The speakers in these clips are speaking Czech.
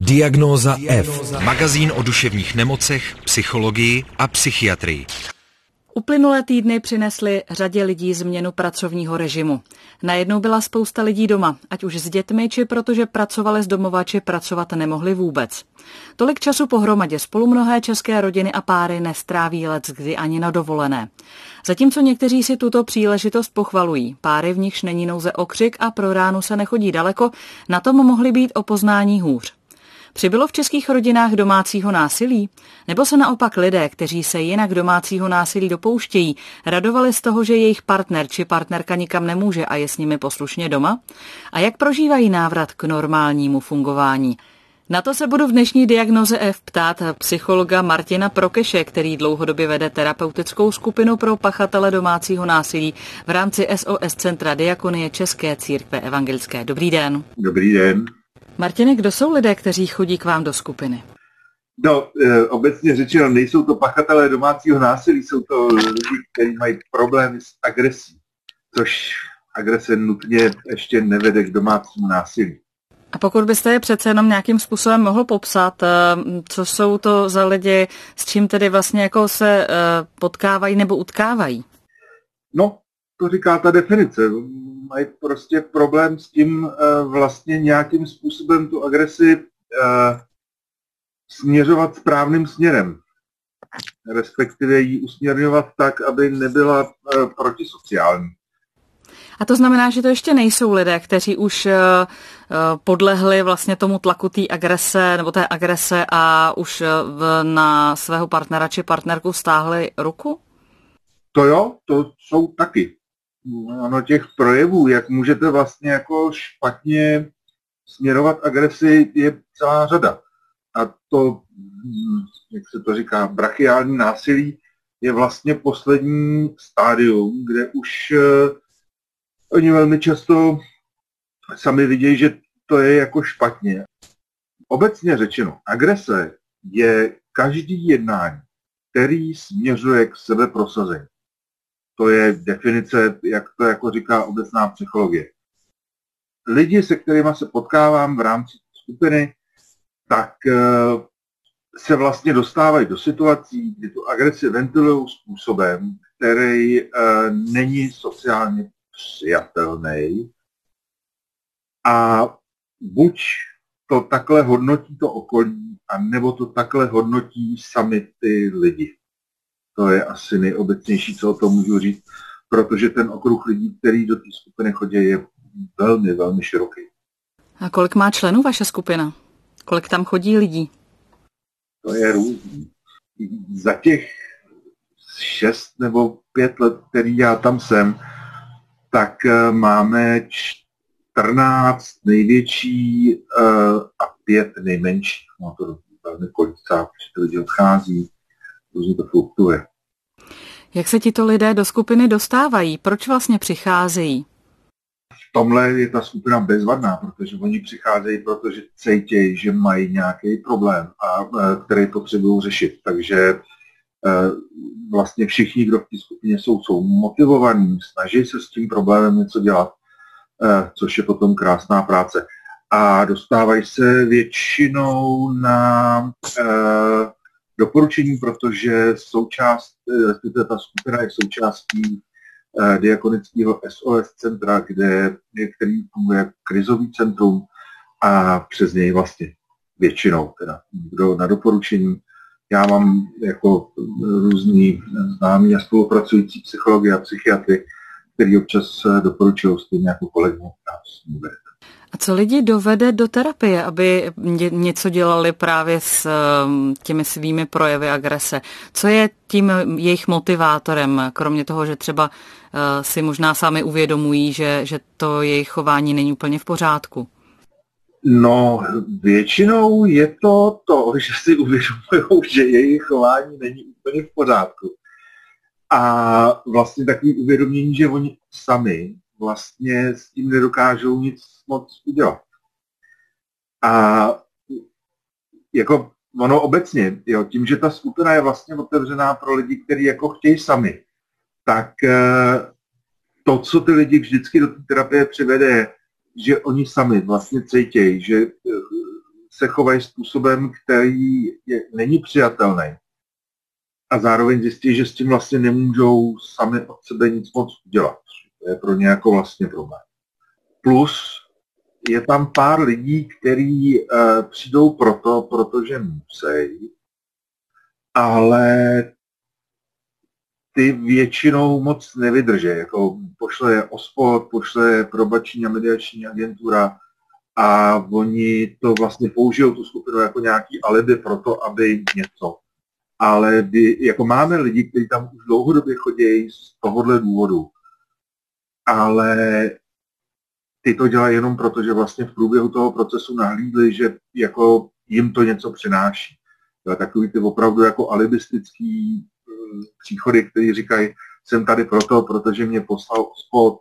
Diagnóza F. Magazín o duševních nemocech, psychologii a psychiatrii. Uplynulé týdny přinesly řadě lidí změnu pracovního režimu. Najednou byla spousta lidí doma, ať už s dětmi, či protože pracovali z domova, či pracovat nemohli vůbec. Tolik času pohromadě spolu mnohé české rodiny a páry nestráví leckdy ani na dovolené. Zatímco někteří si tuto příležitost pochvalují, páry, v nichž není nouze o křik a pro ránu se nechodí daleko, na tom mohly být o poznání hůř. Přibylo v českých rodinách domácího násilí? Nebo se naopak lidé, kteří se jinak domácího násilí dopouštějí, radovali z toho, že jejich partner či partnerka nikam nemůže a je s nimi poslušně doma? A jak prožívají návrat k normálnímu fungování? Na to se budu v dnešní Diagnoze F ptát psychologa Martina Prokeše, který dlouhodobě vede terapeutickou skupinu pro pachatele domácího násilí v rámci SOS Centra Diakonie České církve evangelické. Dobrý den. Dobrý den. Martine, kdo jsou lidé, kteří chodí k vám do skupiny? No, obecně řečeno, nejsou to pachatelé domácího násilí, jsou to lidi, kteří mají problémy s agresí, což agrese nutně ještě nevede k domácímu násilí. A pokud byste je přece jenom nějakým způsobem mohl popsat, co jsou to za lidi, s čím tedy vlastně jako se potkávají nebo utkávají? No, to říká ta definice. Mají prostě problém s tím vlastně nějakým způsobem tu agresi směřovat správným směrem. Respektive ji usměrňovat tak, aby nebyla protisociální. A to znamená, že to ještě nejsou lidé, kteří už podlehli vlastně tomu tlaku té agrese nebo té agrese a už na svého partnera či partnerku stáhli ruku? To jo, to jsou taky. Ano, těch projevů, jak můžete vlastně jako špatně směrovat agresi, je celá řada. A to, jak se to říká, brachiální násilí je vlastně poslední stádium, kde už oni velmi často sami vidějí, že to je jako špatně. Obecně řečeno, agrese je každý jednání, který směřuje k sebeprosazení. To je definice, jak to jako říká obecná psychologie. Lidi, se kterými se potkávám v rámci skupiny, tak se vlastně dostávají do situací, kdy tu agresi ventilují způsobem, který není sociálně přijatelný. A buď to takhle hodnotí to okolí, anebo to takhle hodnotí sami ty lidi. To je asi nejobecnější, co o tom můžu říct, protože ten okruh lidí, který do té skupiny chodí, je velmi, velmi široký. A kolik má členů vaše skupina? Kolik tam chodí lidí? To je různý. Za těch 6 nebo 5 let, který já tam jsem, tak máme 14 největší a 5 nejmenších. No to velmi kolicá, protože ty lidi odchází. Různě to fluktuuje. Jak se tito lidé do skupiny dostávají? Proč vlastně přicházejí? V tomhle je ta skupina bezvadná, protože oni přicházejí, protože cítějí, že mají nějaký problém, který potřebují řešit. Takže vlastně všichni, kdo v té skupině jsou motivovaní, snaží se s tím problémem něco dělat, což je potom krásná práce. A dostávají se většinou na doporučení, protože ta skupina je součástí diakonického SOS centra, který funguje krizový centrum a přes něj vlastně většinou teda na doporučení. Já mám jako různý známí a spolupracující psychologi a psychiatry, který občas doporučují stejně jako kolegům. A co lidi dovede do terapie, aby něco dělali právě s těmi svými projevy agrese? Co je tím jejich motivátorem, kromě toho, že třeba si možná sami uvědomují, že to jejich chování není úplně v pořádku? No, většinou je to, že si uvědomují, že jejich chování není úplně v pořádku. A vlastně takový uvědomění, že oni sami vlastně s tím nedokážou nic moc udělat. A jako ono obecně, jo, tím, že ta skupina je vlastně otevřená pro lidi, kteří jako chtějí sami, tak to, co ty lidi vždycky do té terapie přivede, je, že oni sami vlastně cítějí, že se chovají způsobem, který není přijatelný. A zároveň zjistí, že s tím vlastně nemůžou sami od sebe nic moc udělat. To je pro ně jako vlastně problém. Plus je tam pár lidí, kteří přijdou protože musí, ale ty většinou moc nevydrží. Jako pošle je OSPOD, pošle je probační a mediační agentura a oni to vlastně použijou tu skupinu jako nějaký alibi pro to, aby něco. Ale jako máme lidi, kteří tam už dlouhodobě chodí z tohohle důvodu, ale ty to dělají jenom proto, že vlastně v průběhu toho procesu nahlídli, že jako jim to něco přináší. Takový ty opravdu jako alibistický příchody, kteří říkají, jsem tady protože mě poslal OSPOD,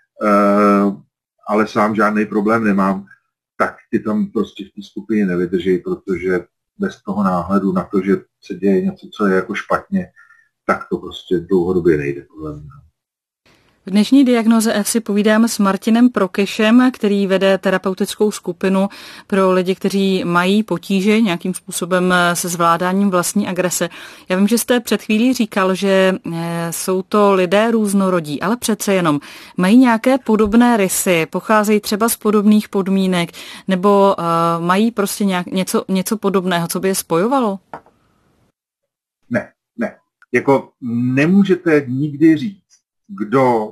ale sám žádný problém nemám, tak ty tam prostě v té skupině nevydrží, protože bez toho náhledu na to, že se děje něco, co je jako špatně, tak to prostě dlouhodobě nejde. V dnešní Diagnoze F si povídáme s Martinem Prokešem, který vede terapeutickou skupinu pro lidi, kteří mají potíže nějakým způsobem se zvládáním vlastní agrese. Já vím, že jste před chvílí říkal, že jsou to lidé různorodí, ale přece jenom mají nějaké podobné rysy, pocházejí třeba z podobných podmínek, nebo mají prostě něco podobného, co by je spojovalo? Ne. Jako nemůžete nikdy říct, kdo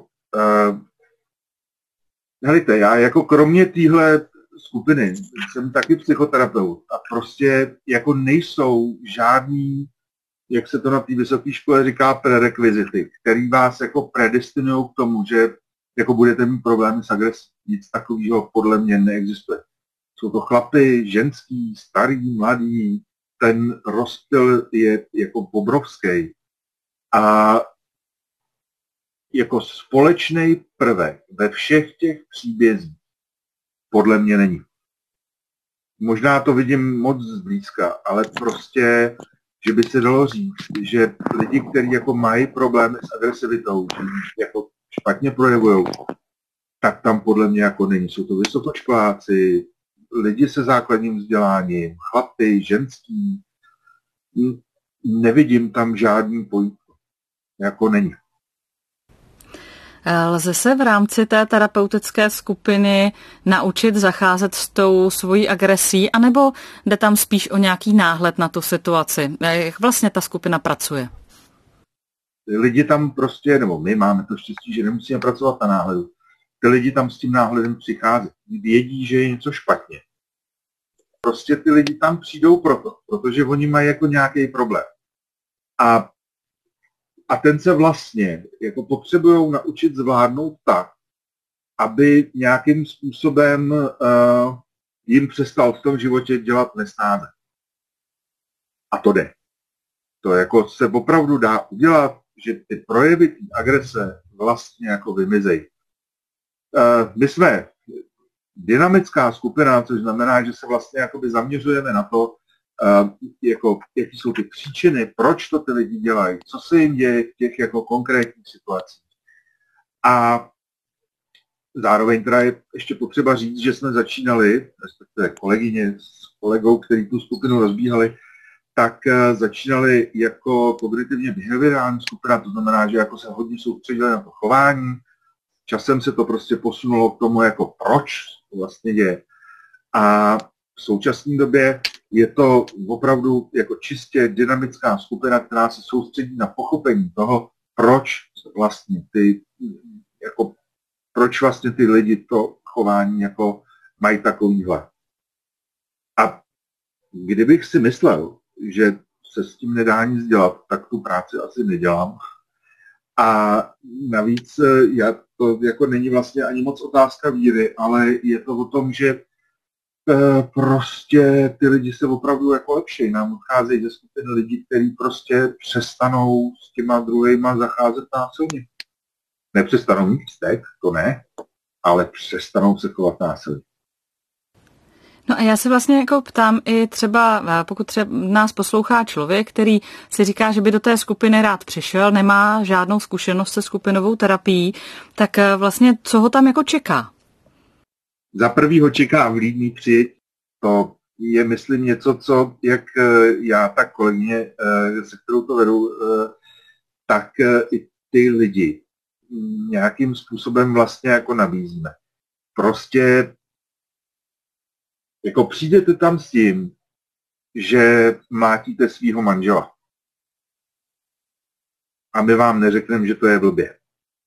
helejte, já jako kromě téhle skupiny jsem taky psychoterapeut a prostě jako nejsou žádný, jak se to na té vysoké škole říká, prerekvizity, který vás jako predestinují k tomu, že jako budete mít problémy s agresí. Nic takového podle mě neexistuje. Jsou to chlapy, ženský, starý, mladý, ten rozptyl je jako obrovský. A jako společný prvek ve všech těch příbězích podle mě není. Možná to vidím moc zblízka, ale prostě, že by se dalo říct, že lidi, kteří jako mají problémy s agresivitou, že jako špatně projevujou, tak tam podle mě jako není. Jsou to vysokoškoláci, lidi se základním vzděláním, chlapy, ženský. Nevidím tam žádný pojítko. Jako není. Lze se v rámci té terapeutické skupiny naučit zacházet s tou svojí agresí, anebo jde tam spíš o nějaký náhled na tu situaci? Jak vlastně ta skupina pracuje? Lidi tam prostě, nebo my máme to štěstí, že nemusíme pracovat na náhledu. Ty lidi tam s tím náhledem přichází. Vědí, že je něco špatně. Prostě ty lidi tam přijdou protože oni mají jako nějaký problém. A ten se vlastně jako potřebují naučit zvládnout tak, aby nějakým způsobem jim přestal v tom životě dělat nesnáze. A to jde. To jako se opravdu dá udělat, že ty projevy té agrese vlastně jako vymizejí. My jsme dynamická skupina, což znamená, že se vlastně jakoby zaměřujeme na to, jako, jaký jsou ty příčiny, proč to ty lidi dělají, co se jim děje v těch jako konkrétních situacích. A zároveň teda je ještě potřeba říct, že jsme začínali, respektive kolegyně s kolegou, který tu skupinu rozbíhali, tak začínali jako kognitivně behaviorální skupina, to znamená, že jako se hodně soustředili na to chování. Časem se to prostě posunulo k tomu, jako proč to vlastně děje. A v současné době je to opravdu jako čistě dynamická skupina, která se soustředí na pochopení toho, proč vlastně ty lidi to chování jako mají takovýhle. A kdybych si myslel, že se s tím nedá nic dělat, tak tu práci asi nedělám. A navíc to jako není vlastně ani moc otázka víry, ale je to o tom, že prostě ty lidi se opravdu jako lepší. Nám odcházejí ze skupiny lidí, kteří prostě přestanou s těma druhejma zacházet násilně. Nepřestanou mít vztek, to ne, ale přestanou se chovat násilně. No a já se vlastně jako ptám i třeba, pokud třeba nás poslouchá člověk, který si říká, že by do té skupiny rád přišel, nemá žádnou zkušenost se skupinovou terapií, tak vlastně co ho tam jako čeká? Za prvý ho čeká vlídný přijetí. To je, myslím, něco, co jak já, tak kolegyně, se kterou to vedu, tak i ty lidi nějakým způsobem vlastně jako nabízíme. Prostě jako přijdete tam s tím, že mlátíte svýho manžela. A my vám neřekneme, že to je blbě.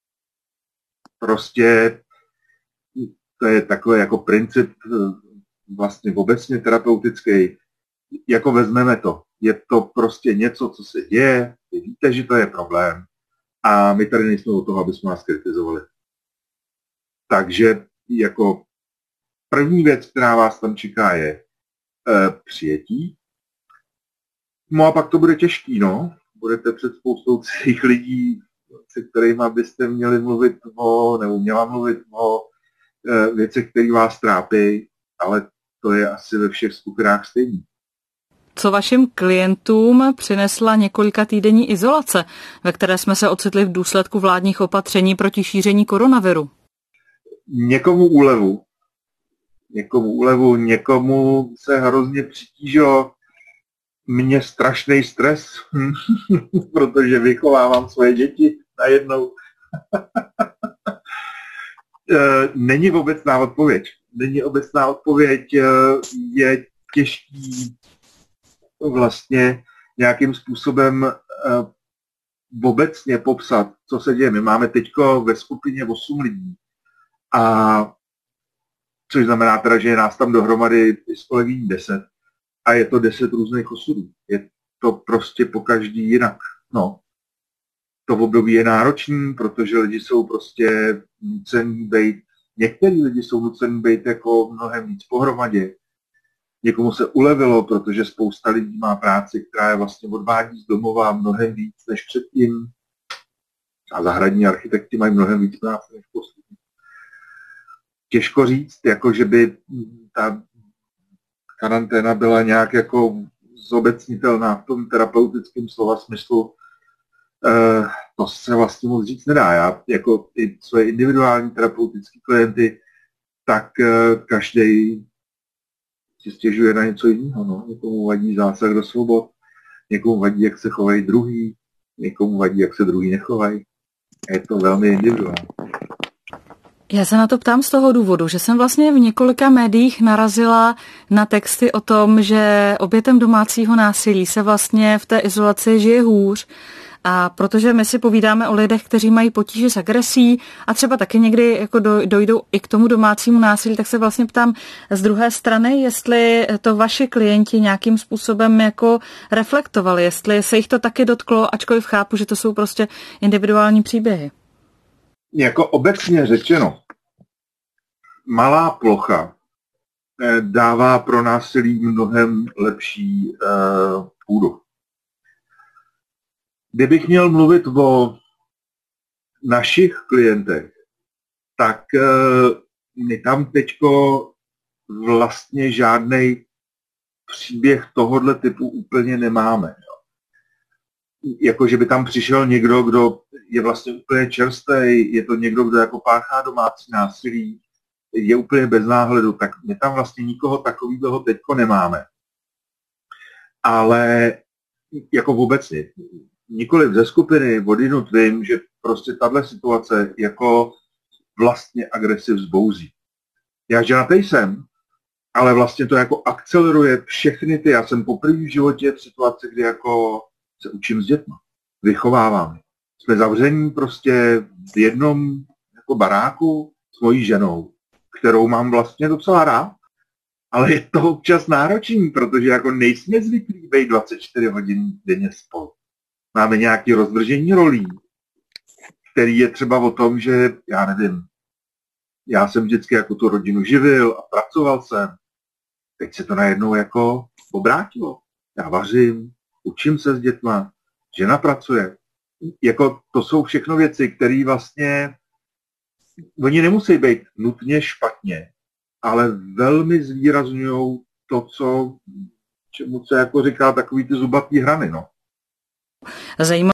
Prostě to je takový jako princip vlastně obecně terapeutický. Jako vezmeme to. Je to prostě něco, co se děje, vy víte, že to je problém a my tady nejsme od toho, aby jsme vás kritizovali. Takže jako první věc, která vás tam čeká, je přijetí. No a pak to bude těžký, no. Budete před spoustou celých lidí, se kterými byste měli mluvit nebo měla mluvit o věcech, které vás trápí, ale to je asi ve všech skupinách stejný. Co vašim klientům přinesla několika týdenní izolace, ve které jsme se ocitli v důsledku vládních opatření proti šíření koronaviru? Někomu úlevu, někomu se hrozně přitížilo. Mně strašný stres, protože vychovávám svoje děti najednou. Není obecná odpověď. Je těžký vlastně nějakým způsobem obecně popsat, co se děje. My máme teďko ve skupině 8 lidí, a což znamená teda, že je nás tam dohromady s kolegyní 10 a je to 10 různých osudů. Je to prostě po každý jinak. No. To období je náročný, protože lidi jsou prostě nucený být, některý lidi jsou nucený být jako mnohem víc pohromadě. Někomu se ulevilo, protože spousta lidí má práci, která je vlastně odvádí z domova mnohem víc než předtím. A zahradní architekti mají mnohem víc práce než poslední. Těžko říct, jako že by ta karanténa byla nějak jako zobecnitelná v tom terapeutickém slova smyslu. To se vlastně moc říct nedá. Já jako i své individuální terapeutické klienty, tak každý si stěžuje na něco jiného. No. Někomu vadí zásah do svobod, někomu vadí, jak se chovají druhý, někomu vadí, jak se druhý nechovají. Je to velmi individuální. Já se na to ptám z toho důvodu, že jsem vlastně v několika médiích narazila na texty o tom, že obětem domácího násilí se vlastně v té izolaci žije hůř. A protože my si povídáme o lidech, kteří mají potíže s agresí a třeba taky někdy jako dojdou i k tomu domácímu násilí, tak se vlastně ptám z druhé strany, jestli to vaši klienti nějakým způsobem jako reflektovali, jestli se jich to taky dotklo, ačkoliv chápu, že to jsou prostě individuální příběhy. Jako obecně řečeno, malá plocha dává pro násilí mnohem lepší půdu. Kdybych měl mluvit o našich klientech, tak my tam teďko vlastně žádnej příběh tohohle typu úplně nemáme. Jako, že by tam přišel někdo, kdo je vlastně úplně čerstvý, je to někdo, kdo jako páchá domácí násilí, je úplně bez náhledu, tak my tam vlastně nikoho takového teďko nemáme. Ale jako obecně, nikoliv ze skupiny, odinut vím, že prostě tahle situace jako vlastně agresi vzbouzí. Já ženatý jsem, ale vlastně to jako akceleruje všechny ty, já jsem poprvé v životě v situaci, kdy jako se učím s dětma, vychovávám. Jsme zavření prostě v jednom jako baráku s mojí ženou, kterou mám vlastně docela rád, ale je to občas náročný, protože jako nejsme zvyklí být 24 hodin denně spolu. Máme nějaké rozvržení rolí, který je třeba o tom, že já nevím, já jsem vždycky jako tu rodinu živil a pracoval jsem. Teď se to najednou jako obrátilo. Já vařím, učím se s dětma, žena pracuje. Jako to jsou všechno věci, které vlastně, oni nemusí být nutně špatně, ale velmi zvýrazňují to, čemu se jako říká takový ty zubatý hrany, no. Zajímavé